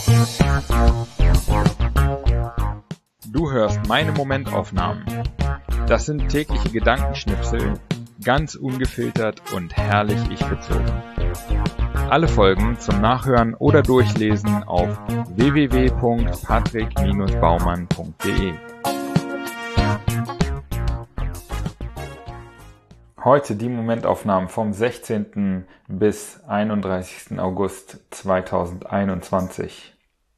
Du hörst meine Momentaufnahmen. Das sind tägliche Gedankenschnipsel, ganz ungefiltert und herrlich ich-bezogen. Alle Folgen zum Nachhören oder Durchlesen auf www.patrick-baumann.de. Heute die Momentaufnahmen vom 16. bis 31. August 2021.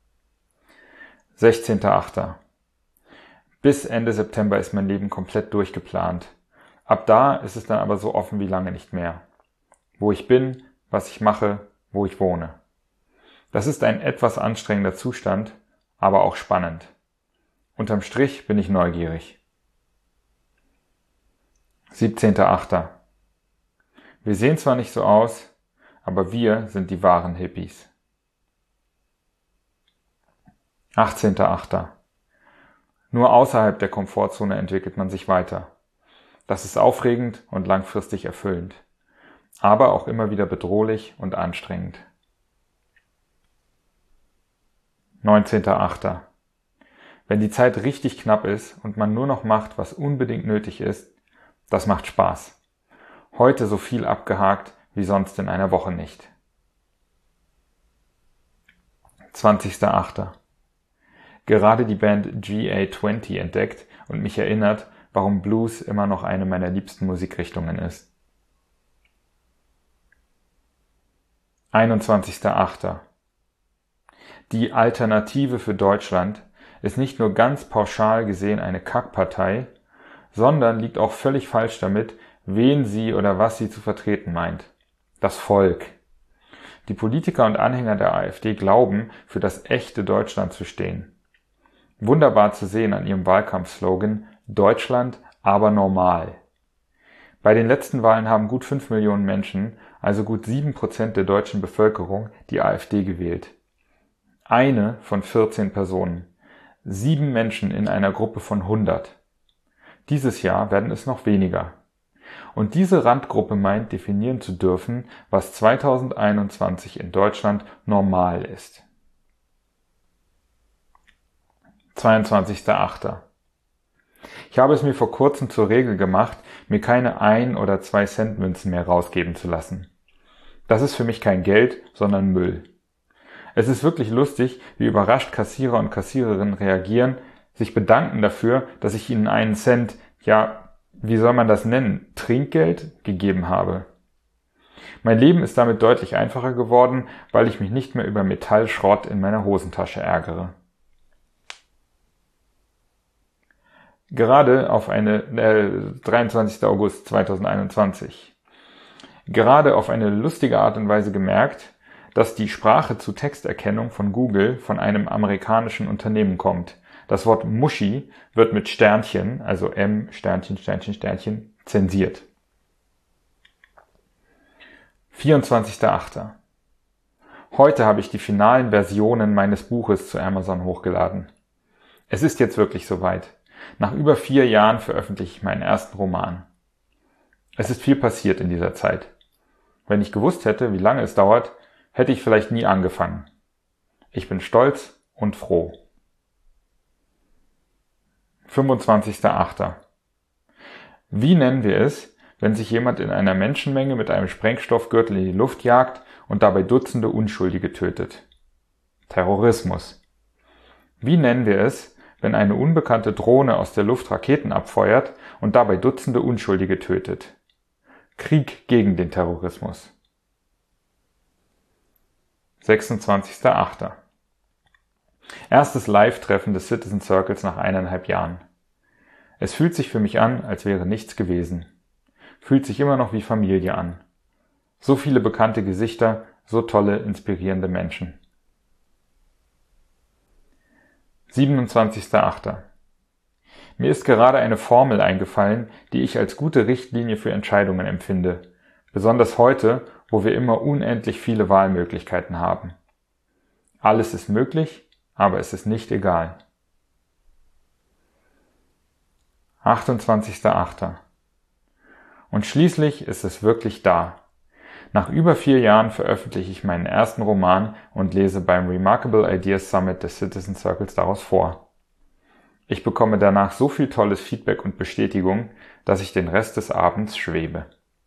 16.8. Bis Ende September ist mein Leben komplett durchgeplant. Ab da ist es dann aber so offen wie lange nicht mehr. Wo ich bin, was ich mache, wo ich wohne. Das ist ein etwas anstrengender Zustand, aber auch spannend. Unterm Strich bin ich neugierig. 17.8. Wir sehen zwar nicht so aus, aber wir sind die wahren Hippies. 18.8. Nur außerhalb der Komfortzone entwickelt man sich weiter. Das ist aufregend und langfristig erfüllend, aber auch immer wieder bedrohlich und anstrengend. 19.8. Wenn die Zeit richtig knapp ist und man nur noch macht, was unbedingt nötig ist, das macht Spaß. Heute so viel abgehakt wie sonst in einer Woche nicht. 20.8. Gerade die Band GA20 entdeckt und mich erinnert, warum Blues immer noch eine meiner liebsten Musikrichtungen ist. 21.8. Die Alternative für Deutschland ist nicht nur ganz pauschal gesehen eine Kackpartei, sondern liegt auch völlig falsch damit, wen sie oder was sie zu vertreten meint. Das Volk. Die Politiker und Anhänger der AfD glauben, für das echte Deutschland zu stehen. Wunderbar zu sehen an ihrem Wahlkampfslogan Deutschland, aber normal. Bei den letzten Wahlen haben gut 5 Millionen Menschen, also gut 7% der deutschen Bevölkerung, die AfD gewählt. Eine von 14 Personen. 7 Menschen in einer Gruppe von 100. Dieses Jahr werden es noch weniger. Und diese Randgruppe meint, definieren zu dürfen, was 2021 in Deutschland normal ist. 22.8. Ich habe es mir vor kurzem zur Regel gemacht, mir keine 1- oder 2-Cent-Münzen mehr rausgeben zu lassen. Das ist für mich kein Geld, sondern Müll. Es ist wirklich lustig, wie überrascht Kassierer und Kassiererinnen reagieren, sich bedanken dafür, dass ich ihnen 1 Cent, ja, wie soll man das nennen, Trinkgeld gegeben habe. Mein Leben ist damit deutlich einfacher geworden, weil ich mich nicht mehr über Metallschrott in meiner Hosentasche ärgere. Gerade auf 23. August 2021. Gerade auf eine lustige Art und Weise gemerkt, dass die Sprache-zu-Texterkennung von Google von einem amerikanischen Unternehmen kommt. Das Wort Muschi wird mit Sternchen, also M, Sternchen, Sternchen, Sternchen, zensiert. 24.8. Heute habe ich die finalen Versionen meines Buches zu Amazon hochgeladen. Es ist jetzt wirklich soweit. Nach über 4 Jahren veröffentliche ich meinen ersten Roman. Es ist viel passiert in dieser Zeit. Wenn ich gewusst hätte, wie lange es dauert, hätte ich vielleicht nie angefangen. Ich bin stolz und froh. 25.8. Wie nennen wir es, wenn sich jemand in einer Menschenmenge mit einem Sprengstoffgürtel in die Luft jagt und dabei Dutzende Unschuldige tötet? Terrorismus. Wie nennen wir es, wenn eine unbekannte Drohne aus der Luft Raketen abfeuert und dabei Dutzende Unschuldige tötet? Krieg gegen den Terrorismus. 26.8. Erstes Live-Treffen des Citizen Circles nach 1,5 Jahren. Es fühlt sich für mich an, als wäre nichts gewesen. Fühlt sich immer noch wie Familie an. So viele bekannte Gesichter, so tolle, inspirierende Menschen. 27.8. Mir ist gerade eine Formel eingefallen, die ich als gute Richtlinie für Entscheidungen empfinde. Besonders heute, wo wir immer unendlich viele Wahlmöglichkeiten haben. Alles ist möglich, aber es ist nicht egal. 28.8. Und schließlich ist es wirklich da. Nach über 4 Jahren veröffentliche ich meinen ersten Roman und lese beim Remarkable Ideas Summit des Citizen Circles daraus vor. Ich bekomme danach so viel tolles Feedback und Bestätigung, dass ich den Rest des Abends schwebe.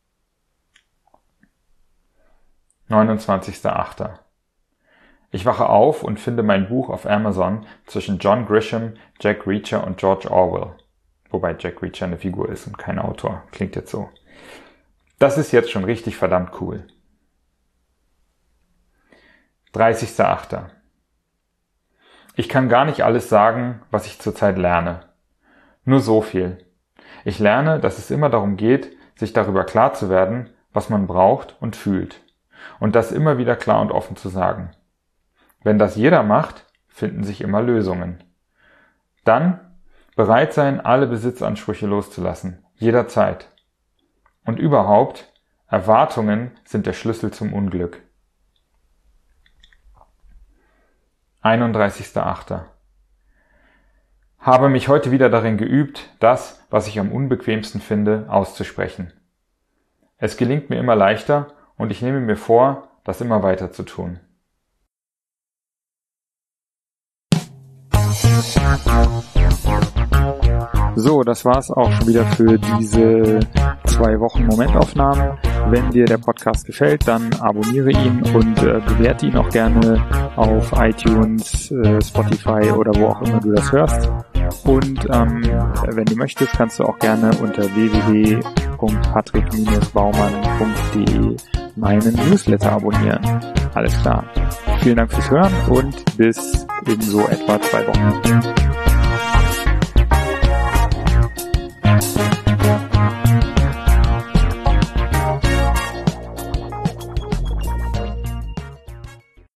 29.08. Ich wache auf und finde mein Buch auf Amazon zwischen John Grisham, Jack Reacher und George Orwell. Wobei Jack Reacher eine Figur ist und kein Autor. Klingt jetzt so. Das ist jetzt schon richtig verdammt cool. 30.08. Ich kann gar nicht alles sagen, was ich zurzeit lerne. Nur so viel. Ich lerne, dass es immer darum geht, sich darüber klar zu werden, was man braucht und fühlt. Und das immer wieder klar und offen zu sagen. Wenn das jeder macht, finden sich immer Lösungen. Dann bereit sein, alle Besitzansprüche loszulassen, jederzeit. Und überhaupt, Erwartungen sind der Schlüssel zum Unglück. 31.08. Habe mich heute wieder darin geübt, das, was ich am unbequemsten finde, auszusprechen. Es gelingt mir immer leichter und ich nehme mir vor, das immer weiter zu tun. So, das war's auch schon wieder für diese 2 Wochen Momentaufnahmen. Wenn dir der Podcast gefällt, dann abonniere ihn und bewerte ihn auch gerne auf iTunes, Spotify oder wo auch immer du das hörst. Und wenn du möchtest, kannst du auch gerne unter www.patrick-baumann.de meinen Newsletter abonnieren. Alles klar. Vielen Dank fürs Hören und bis in so etwa 2 Wochen.